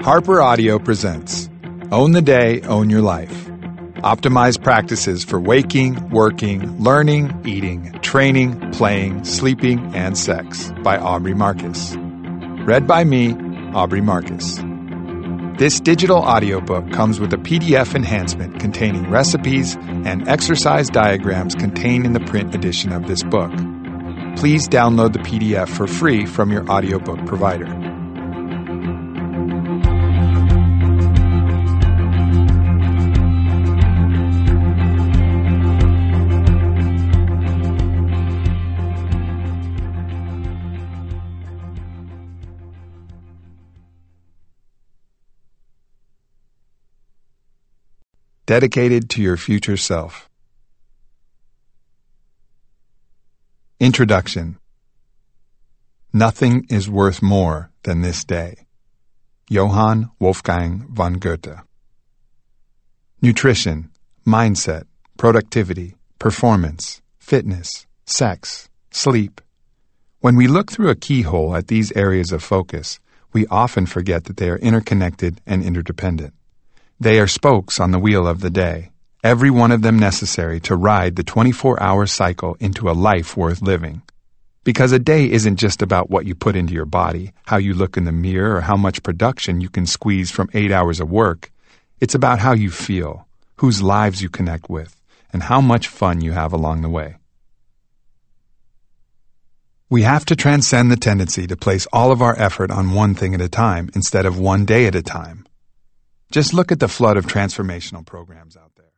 Harper Audio presents Own the Day, Own Your Life. Optimized practices for waking, working, learning, eating, training, playing, sleeping, and sex by Aubrey Marcus. Read by me, Aubrey Marcus. This digital audiobook comes with a PDF enhancement containing recipes and exercise diagrams contained in the print edition of this book. Please download the PDF for free from your audiobook provider. Dedicated to your future self. Introduction. Nothing is worth more than this day. Johann Wolfgang von Goethe. Nutrition, mindset, productivity, performance, fitness, sex, sleep. When we look through a keyhole at these areas of focus, we often forget that they are interconnected and interdependent. They are spokes on the wheel of the day, every one of them necessary to ride the 24-hour cycle into a life worth living. Because a day isn't just about what you put into your body, how you look in the mirror, or how much production you can squeeze from 8 hours of work. It's about how you feel, whose lives you connect with, and how much fun you have along the way. We have to transcend the tendency to place all of our effort on one thing at a time instead of one day at a time. Just look at the flood of transformational programs out there.